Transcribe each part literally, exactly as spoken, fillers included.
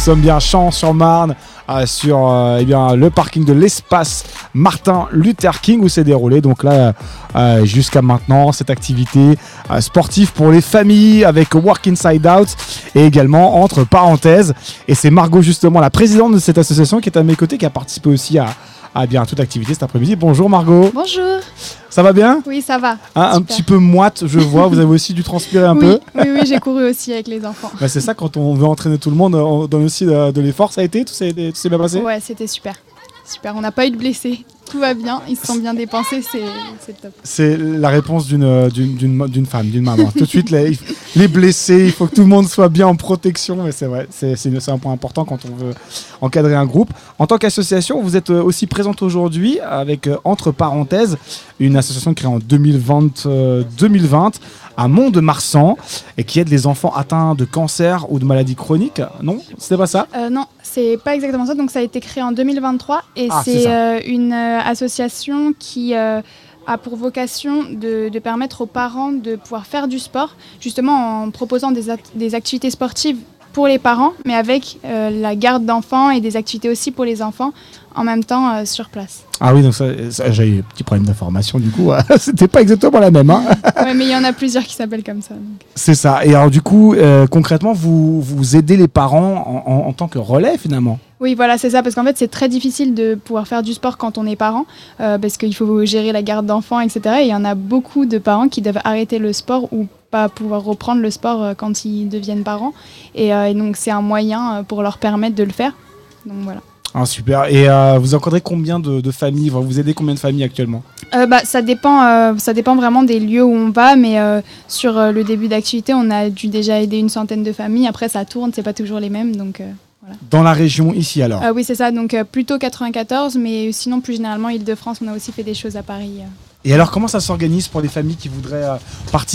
sommes bien à Champs-sur-Marne, euh, sur euh, eh bien, le parking de l'espace Martin Luther King où s'est déroulé donc là euh, jusqu'à maintenant cette activité euh, sportive pour les familles avec Work Inside Out et également entre parenthèses. Et c'est Margot justement la présidente de cette association qui est à mes côtés, qui a participé aussi à, à bien toute activité cet après-midi. Bonjour Margot. Bonjour. Ça va bien ? Oui, ça va. Hein, un petit peu moite, je vois. Vous avez aussi dû transpirer un oui, peu. Oui, oui, j'ai couru aussi avec les enfants. Bah, c'est ça, quand on veut entraîner tout le monde, on donne aussi de, de l'effort. Ça a été ? Tout s'est, tout s'est bien passé ? Ouais, c'était super. Super, on n'a pas eu de blessés. Tout va bien, ils se sont bien dépensés, c'est, c'est top. C'est la réponse d'une, d'une, d'une, d'une femme, d'une maman. Tout de suite, les, les blessés, il faut que tout le monde soit bien en protection. Mais c'est vrai, c'est, c'est, c'est un point important quand on veut encadrer un groupe. En tant qu'association, vous êtes aussi présente aujourd'hui avec, entre parenthèses, une association créée en deux mille vingt, euh, deux mille vingt à Mont-de-Marsan et qui aide les enfants atteints de cancer ou de maladies chroniques. Non ? C'était pas ça ? euh, Non, c'est pas exactement ça. Donc ça a été créé en deux mille vingt-trois et ah, c'est, c'est euh, une euh, association qui euh, a pour vocation de, de permettre aux parents de pouvoir faire du sport, justement en proposant des, at- des activités sportives pour les parents, mais avec euh, la garde d'enfants et des activités aussi pour les enfants en même temps euh, sur place. Ah oui, donc ça, ça, j'ai eu un petit problème d'information du coup, c'était pas exactement la même. Hein. Ouais, mais il y en a plusieurs qui s'appellent comme ça. Donc. C'est ça, et alors du coup, euh, concrètement, vous, vous aidez les parents en, en, en tant que relais finalement ? Oui, voilà, c'est ça, parce qu'en fait, c'est très difficile de pouvoir faire du sport quand on est parent, euh, parce qu'il faut gérer la garde d'enfants, et cetera. Et il y en a beaucoup de parents qui doivent arrêter le sport ou pas pouvoir reprendre le sport euh, quand ils deviennent parents. Et, euh, et donc, c'est un moyen pour leur permettre de le faire. Donc, voilà. Ah, super. Et euh, vous encadrez combien de, de familles ? Vous aidez combien de familles actuellement ? euh, bah, ça, dépend, euh, ça dépend vraiment des lieux où on va, mais euh, sur euh, le début d'activité, on a dû déjà aider une centaine de familles. Après, ça tourne, c'est pas toujours les mêmes, donc... Euh... Voilà. Dans la région ici alors euh, Oui, c'est ça, donc euh, plutôt quatre-vingt-quatorze, mais sinon plus généralement Île-de-France, on a aussi fait des choses à Paris. Euh. Et alors comment ça s'organise pour les familles qui voudraient euh, participer ?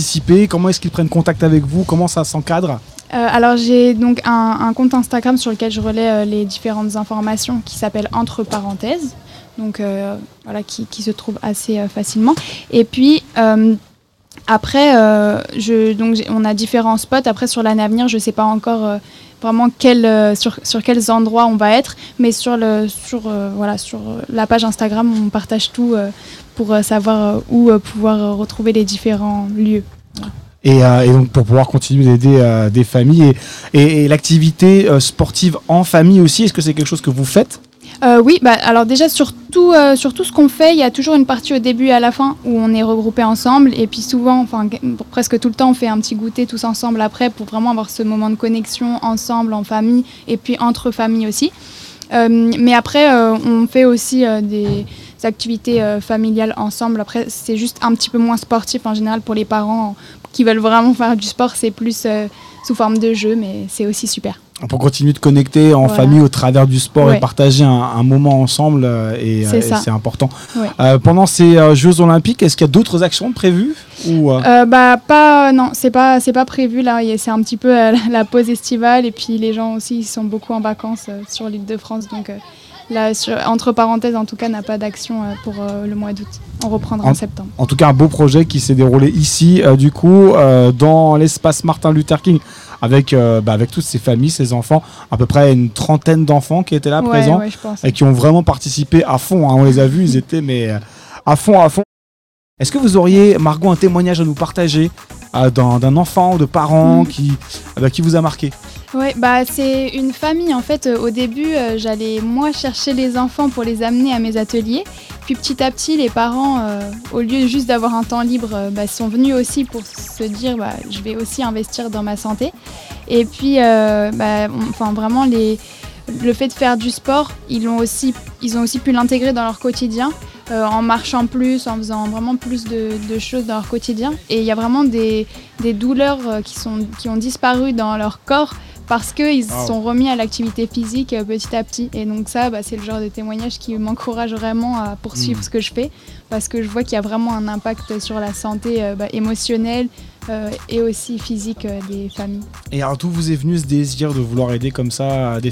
Comment est-ce qu'ils prennent contact avec vous ? Comment ça s'encadre ? euh, Alors j'ai donc un, un compte Instagram sur lequel je relais euh, les différentes informations qui s'appelle Entre parenthèses, donc euh, voilà, qui, qui se trouve assez euh, facilement. Et puis... Euh, Après, euh, je, donc on a différents spots. Après, sur l'année à venir, je ne sais pas encore euh, vraiment quel, euh, sur, sur quels endroits on va être. Mais sur, le, sur, euh, voilà, sur la page Instagram, on partage tout euh, pour euh, savoir euh, où euh, pouvoir euh, retrouver les différents lieux. Voilà. Et, euh, et donc pour pouvoir continuer d'aider euh, des familles. Et, et, et l'activité euh, sportive en famille aussi, est-ce que c'est quelque chose que vous faites ? Euh, oui, bah, alors déjà sur tout, euh, sur tout ce qu'on fait, il y a toujours une partie au début et à la fin où on est regroupés ensemble et puis souvent, enfin presque tout le temps, on fait un petit goûter tous ensemble après pour vraiment avoir ce moment de connexion ensemble en famille et puis entre familles aussi. Euh, mais après, euh, on fait aussi euh, des activités euh, familiales ensemble. Après, c'est juste un petit peu moins sportif en général pour les parents qui veulent vraiment faire du sport. C'est plus euh, sous forme de jeu, mais c'est aussi super. Pour continuer de connecter en voilà. famille au travers du sport ouais. et partager un, un moment ensemble euh, et, c'est, euh, et c'est important. Ouais. Euh, pendant ces euh, Jeux Olympiques, est-ce qu'il y a d'autres actions prévues ou euh... Euh, bah pas non, c'est pas c'est pas prévu là. C'est un petit peu euh, la pause estivale et puis les gens aussi ils sont beaucoup en vacances euh, sur l'Île-de-France donc. Euh, Là, sur, entre parenthèses, en tout cas, n'a pas d'action euh, pour euh, le mois d'août. On reprendra en, en septembre. En tout cas, un beau projet qui s'est déroulé ici, euh, du coup, euh, dans l'espace Martin Luther King, avec, euh, bah, avec toutes ces familles, ces enfants, à peu près une trentaine d'enfants qui étaient là ouais, présents ouais, je pense. Et qui ont vraiment participé à fond. Hein, on les a vus, ils étaient mais euh, à fond, à fond. Est-ce que vous auriez, Margot, un témoignage à nous partager euh, d'un, d'un enfant ou de parents mmh. qui, euh, bah, qui vous a marqué ? Oui, bah, c'est une famille. En fait, euh, au début, euh, j'allais moi chercher les enfants pour les amener à mes ateliers. Puis petit à petit, les parents, euh, au lieu juste d'avoir un temps libre, euh, bah, sont venus aussi pour se dire bah, je vais aussi investir dans ma santé. Et puis, euh, bah, on, enfin, vraiment, les, le fait de faire du sport, ils, l'ont aussi, ils ont aussi pu l'intégrer dans leur quotidien. Euh, en marchant plus, en faisant vraiment plus de, de choses dans leur quotidien. Et il y a vraiment des, des douleurs euh, qui, sont, qui ont disparu dans leur corps parce qu'ils se wow. sont remis à l'activité physique euh, petit à petit. Et donc ça, bah, c'est le genre de témoignage qui m'encourage vraiment à poursuivre mmh. ce que je fais parce que je vois qu'il y a vraiment un impact sur la santé euh, bah, émotionnelle euh, et aussi physique euh, des familles. Et alors d'où vous est venu ce désir de vouloir aider comme ça des familles ?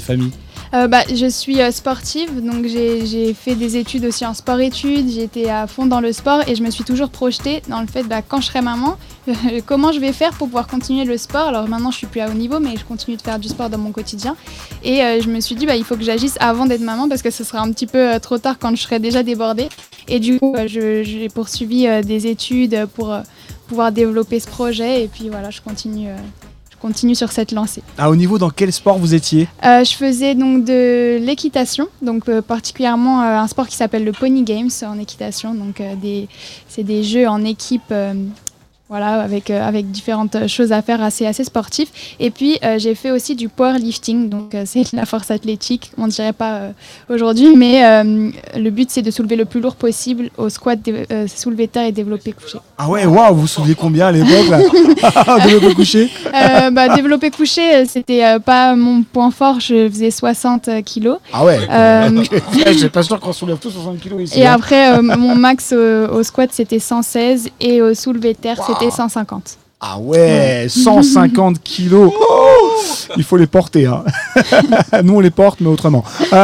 Euh, bah, je suis euh, sportive, donc j'ai, j'ai fait des études aussi en sport-études, j'étais à fond dans le sport et je me suis toujours projetée dans le fait, bah, quand je serai maman, comment je vais faire pour pouvoir continuer le sport. Alors maintenant je suis plus à haut niveau, mais je continue de faire du sport dans mon quotidien et euh, je me suis dit bah, il faut que j'agisse avant d'être maman parce que ce sera un petit peu euh, trop tard quand je serai déjà débordée. Et du coup euh, je, j'ai poursuivi euh, des études pour euh, pouvoir développer ce projet et puis voilà, je continue euh, continue sur cette lancée. À haut niveau, dans quel sport vous étiez ? euh, Je faisais donc de l'équitation, donc euh, particulièrement euh, un sport qui s'appelle le Pony Games en équitation. Donc euh, des, c'est des jeux en équipe, euh, voilà, avec euh, avec différentes choses à faire, assez assez sportifs. Et puis euh, j'ai fait aussi du powerlifting, donc euh, c'est de la force athlétique. On ne dirait pas euh, aujourd'hui, mais euh, le but c'est de soulever le plus lourd possible au squat, dé- euh, soulevé terre et développé couché. Ah ouais, waouh, vous vous souvenez combien à l'époque là ? Développé couché ? Euh, bah, développé couché, c'était euh, pas mon point fort. Je faisais soixante kilos. Ah ouais. Euh, Je suis pas sûr qu'on soulève tous soixante kilos ici. Et hein. après, euh, mon max au, au squat, c'était cent seize et au soulevé terre, wow. C'était cent cinquante. Ah ouais, cent cinquante kilos. Oh, il faut les porter. Hein. Nous, on les porte, mais autrement.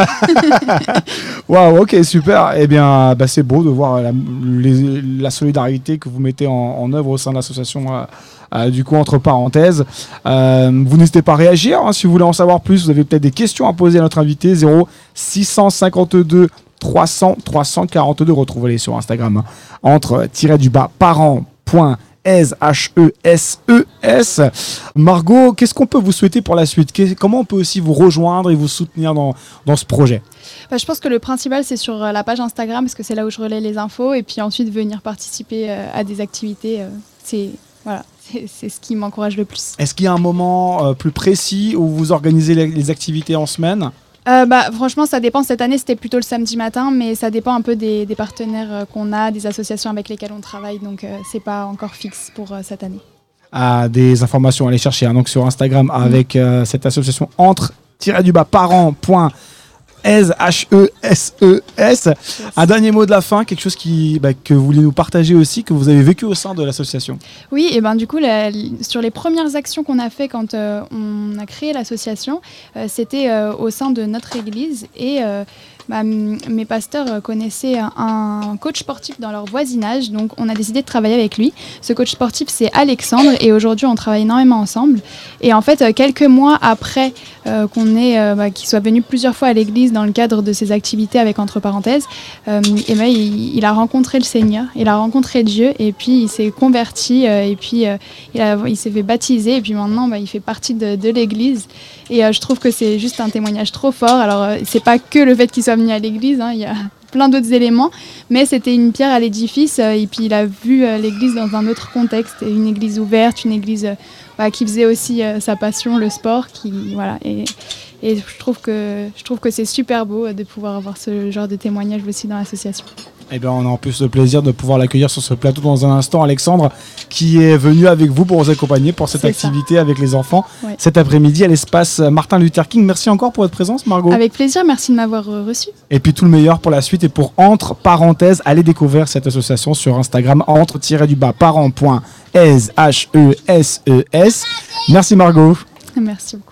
Waouh, ok, super. Eh bien, bah, c'est beau de voir la, les, la solidarité que vous mettez en, en œuvre au sein de l'association. Euh, Euh, du coup, entre parenthèses, euh, vous n'hésitez pas à réagir hein, si vous voulez en savoir plus. Vous avez peut-être des questions à poser à notre invité. Zéro six cent cinquante-deux trois cents trois cent quarante-deux. Retrouvez-les sur Instagram. Hein, entre tiret du bas parents.aise H E S E S. Margot, qu'est-ce qu'on peut vous souhaiter pour la suite ? Comment on peut aussi vous rejoindre et vous soutenir dans, dans ce projet ? Bah, je pense que le principal, c'est sur la page Instagram, parce que c'est là où je relais les infos. Et puis ensuite, venir participer euh, à des activités. Euh, c'est... Voilà. C'est, c'est ce qui m'encourage le plus. Est-ce qu'il y a un moment euh, plus précis où vous organisez les, les activités en semaine ? euh, bah, Franchement, ça dépend. Cette année, c'était plutôt le samedi matin, mais ça dépend un peu des, des partenaires euh, qu'on a, des associations avec lesquelles on travaille. Donc, euh, c'est pas encore fixe pour euh, cette année. Ah, des informations à aller chercher hein, donc sur Instagram avec euh, cette association entre-du-bas parents.aise H E S E S. Yes. Un dernier mot de la fin, quelque chose qui, bah, que vous voulez nous partager aussi, que vous avez vécu au sein de l'association. Oui, et ben du coup, la, sur les premières actions qu'on a fait quand euh, on a créé l'association, euh, c'était euh, au sein de notre église et euh, bah, m- mes pasteurs connaissaient un, un coach sportif dans leur voisinage, donc on a décidé de travailler avec lui. Ce coach sportif, c'est Alexandre et aujourd'hui, on travaille énormément ensemble. Et en fait, quelques mois après euh, qu'on ait, euh, bah, qu'il soit venu plusieurs fois à l'église dans le cadre de ses activités avec entre parenthèses, euh, et ben, il, il a rencontré le Seigneur, il a rencontré Dieu et puis il s'est converti euh, et puis euh, il, a, il s'est fait baptiser et puis maintenant bah, il fait partie de, de l'église et euh, je trouve que c'est juste un témoignage trop fort. Alors euh, c'est pas que le fait qu'il soit venu à l'église, hein, il y a plein d'autres éléments, mais c'était une pierre à l'édifice euh, et puis il a vu euh, l'église dans un autre contexte, une église ouverte, une église euh, bah, qui faisait aussi euh, sa passion, le sport, qui voilà et Et je trouve que, je trouve que c'est super beau de pouvoir avoir ce genre de témoignage aussi dans l'association. Eh bien, on a en plus le plaisir de pouvoir l'accueillir sur ce plateau dans un instant. Alexandre, qui est venu avec vous pour vous accompagner pour cette c'est activité ça. Avec les enfants ouais. Cet après-midi à l'espace Martin Luther King. Merci encore pour votre présence, Margot. Avec plaisir, merci de m'avoir reçu. Et puis tout le meilleur pour la suite et pour entre parenthèses, allez découvrir cette association sur Instagram entre-du-bas parents.aise H E S E S. Merci Margot. Merci.